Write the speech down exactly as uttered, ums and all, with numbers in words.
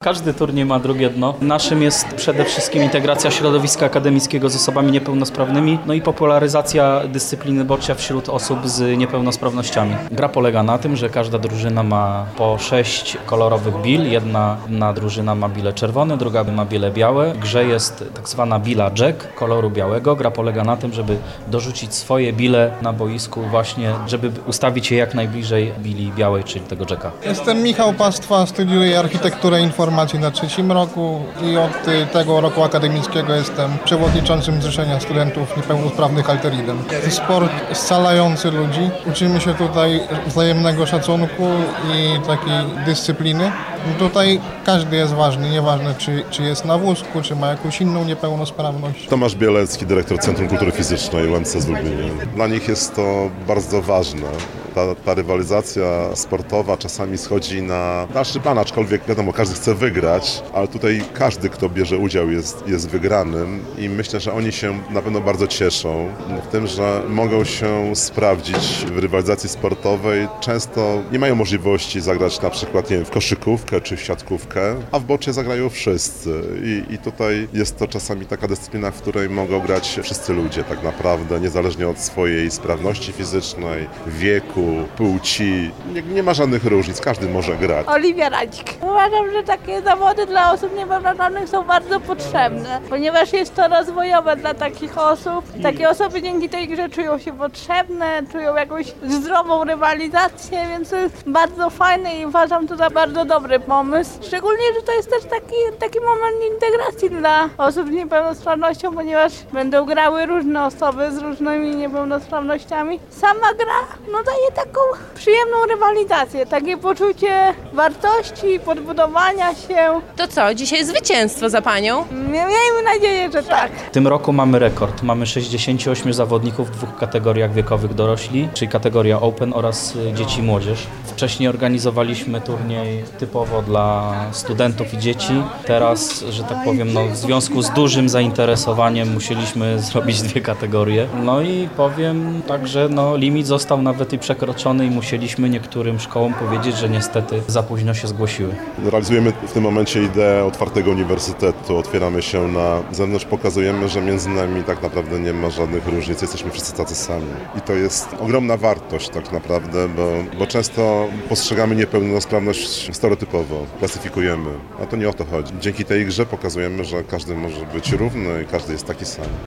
Każdy turniej ma drugie dno. Naszym jest przede wszystkim integracja środowiska akademickiego z osobami niepełnosprawnymi, no i popularyzacja dyscypliny boccia wśród osób z niepełnosprawnościami. Gra polega na tym, że każda drużyna ma po sześć kolorowych bil. Jedna, jedna drużyna ma bile czerwone, druga ma bile białe. W grze jest tak zwana bila jack koloru białego. Gra polega na tym, żeby dorzucić swoje bile na boisku właśnie, żeby ustawić je jak najbliżej bili białej, czyli tego jacka. Jestem Michał Pastwa, studiuję architekturę informacji na trzecim roku i od tego roku akademickiego jestem przewodniczącym Zrzeszenia Studentów Niepełnosprawnych Alteridem. To jest sport scalający ludzi. Uczymy się tutaj wzajemnego szacunku i takiej dyscypliny. Tutaj każdy jest ważny, nieważne czy, czy jest na wózku, czy ma jakąś inną niepełnosprawność. Tomasz Bielecki, dyrektor Centrum Kultury Fizycznej U M C z Lublin. Dla nich jest to bardzo ważne. Ta, ta rywalizacja sportowa czasami schodzi na dalszy plan, aczkolwiek wiadomo, każdy chce wygrać, ale tutaj każdy, kto bierze udział jest, jest wygranym i myślę, że oni się na pewno bardzo cieszą w tym, że mogą się sprawdzić w rywalizacji sportowej. Często nie mają możliwości zagrać na przykład, nie wiem, w koszykówkę czy w siatkówkę, a w bocie zagrają wszyscy i, i tutaj jest to czasami taka dyscyplina, w której mogą grać wszyscy ludzie tak naprawdę, niezależnie od swojej sprawności fizycznej, wieku, płci. Nie, nie ma żadnych różnic, każdy może grać. Oliwia Radzik. Uważam, że takie zawody dla osób niepełnosprawnych są bardzo potrzebne, ponieważ jest to rozwojowe dla takich osób. Takie osoby dzięki tej grze czują się potrzebne, czują jakąś zdrową rywalizację, więc to jest bardzo fajne i uważam to za bardzo dobry pomysł. Szczególnie, że to jest też taki, taki moment integracji dla osób z niepełnosprawnością, ponieważ będą grały różne osoby z różnymi niepełnosprawnościami. Sama gra no daje taką przyjemną rywalizację, takie poczucie wartości, podbudowania się. To co, dzisiaj zwycięstwo za panią? Miejmy nadzieję, że tak. W tym roku mamy rekord. Mamy sześćdziesięciu ośmiu zawodników w dwóch kategoriach wiekowych dorośli, czyli kategoria Open oraz dzieci i młodzież. Wcześniej organizowaliśmy turniej typowo dla studentów i dzieci. Teraz, że tak powiem, no, w związku z dużym zainteresowaniem musieliśmy zrobić dwie kategorie. No i powiem tak, że no, limit został nawet i przekroczony i musieliśmy niektórym szkołom powiedzieć, że niestety za późno się zgłosiły. Realizujemy w tym momencie ideę otwartego uniwersytetu, otwieramy się na zewnątrz, pokazujemy, że między nami tak naprawdę nie ma żadnych różnic, jesteśmy wszyscy tacy sami. I to jest ogromna wartość tak naprawdę, bo, bo często postrzegamy niepełnosprawność stereotypowo, klasyfikujemy, a to nie o to chodzi. Dzięki tej grze pokazujemy, że każdy może być równy i każdy jest taki sam.